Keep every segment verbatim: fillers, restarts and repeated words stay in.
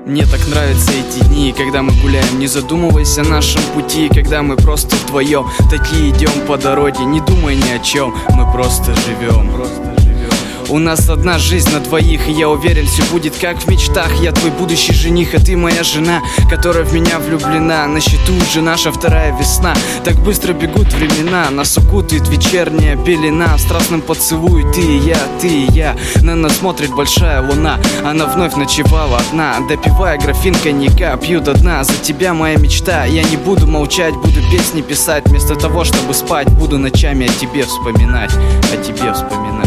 Мне так нравятся эти дни, когда мы гуляем, не задумываясь о нашем пути, когда мы просто вдвоем такие идем по дороге, не думая ни о чем, мы просто живем. У нас одна жизнь на двоих, и я уверен, все будет как в мечтах. Я твой будущий жених, а ты моя жена, которая в меня влюблена. На счету уже наша вторая весна. Так быстро бегут времена, нас укутает вечерняя пелена. В страстном поцелуе ты и я, ты и я. На нас смотрит большая луна, она вновь ночевала одна. Допивая графин коньяка, пью до дна. За тебя моя мечта, я не буду молчать, буду песни писать. Вместо того, чтобы спать, буду ночами о тебе вспоминать, о тебе вспоминать.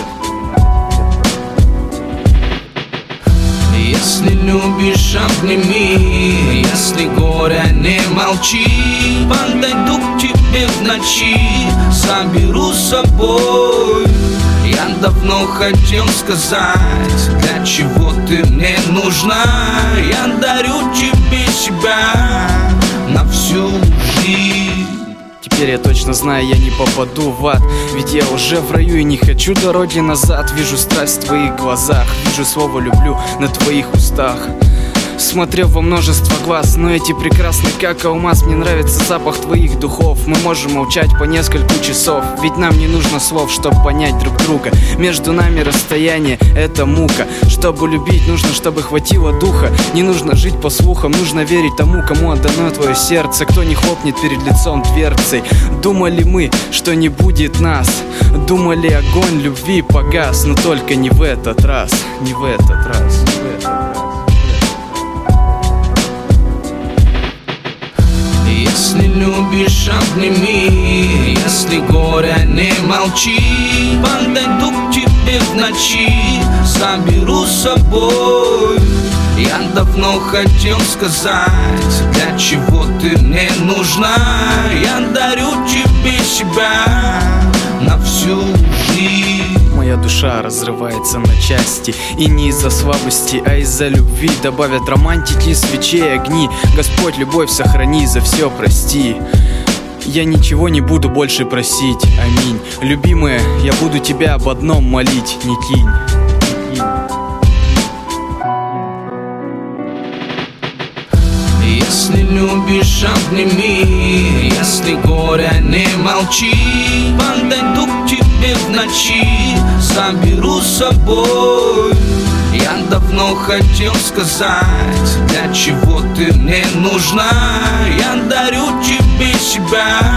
Если любишь, обними, если горя, не молчи. Подойду к тебе в ночи, заберу с собой. Я давно хотел сказать, для чего ты мне нужна. Я дарю тебе себя на всю жизнь. Теперь я точно знаю, я не попаду в ад, ведь я уже в раю и не хочу дороги назад. Вижу страсть в твоих глазах, вижу слово «люблю» на твоих устах. Смотрел во множество глаз, но эти прекрасны как алмаз. Мне нравится запах твоих духов. Мы можем молчать по несколько часов, ведь нам не нужно слов, чтобы понять друг друга. Между нами расстояние — это мука. Чтобы любить, нужно, чтобы хватило духа. Не нужно жить по слухам, нужно верить тому, кому отдано твое сердце. Кто не хлопнет перед лицом дверцей. Думали мы, что не будет нас, думали, огонь любви погас. Но только не в этот раз, не в этот раз, не в этот раз. Если любишь, обними, если горя, не молчи. Подойду к тебе в ночи, заберу с собой. Я давно хотел сказать, для чего ты мне нужна. Я дарю тебе себя на всю жизнь. Моя душа разрывается на части, и не из-за слабости, а из-за любви. Добавят романтики, свечей, огни. Господь, любовь сохрани, за все прости. Я ничего не буду больше просить, аминь. Любимая, я буду тебя об одном молить, не кинь, не кинь. Если любишь, обними, если горя, не молчи. Подойду к тебе в ночи, заберу с собой. Я давно хотел сказать, для чего ты мне нужна. Я дарю тебе себя